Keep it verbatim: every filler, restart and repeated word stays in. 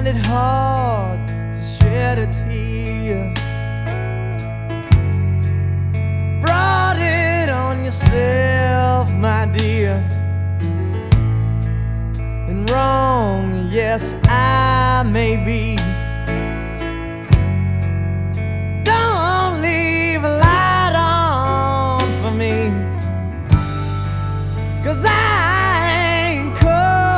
find it hard to shed a tear. Brought it on yourself, my dear. And wrong, yes, I may be.